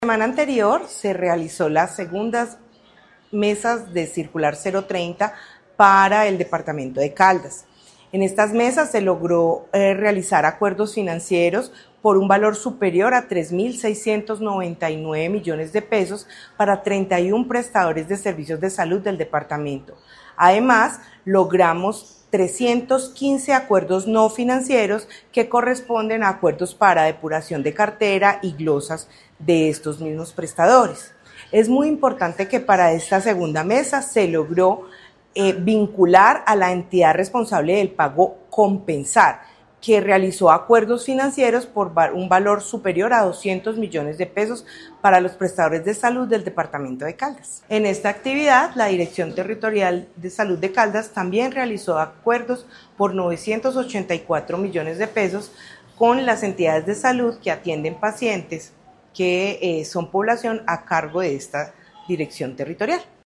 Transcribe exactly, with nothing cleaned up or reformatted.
La semana anterior se realizó las segundas mesas de Circular cero treinta para el departamento de Caldas. En estas mesas se logró eh, realizar acuerdos financieros por un valor superior a tres mil seiscientos noventa y nueve millones de pesos para treinta y uno prestadores de servicios de salud del departamento. Además, logramos trescientos quince acuerdos no financieros que corresponden a acuerdos para depuración de cartera y glosas de estos mismos prestadores. Es muy importante que para esta segunda mesa se logró eh, vincular a la entidad responsable del pago Compensar, que realizó acuerdos financieros por un valor superior a doscientos millones de pesos para los prestadores de salud del departamento de Caldas. En esta actividad, la Dirección Territorial de Salud de Caldas también realizó acuerdos por novecientos ochenta y cuatro millones de pesos con las entidades de salud que atienden pacientes que eh, son población a cargo de esta Dirección Territorial.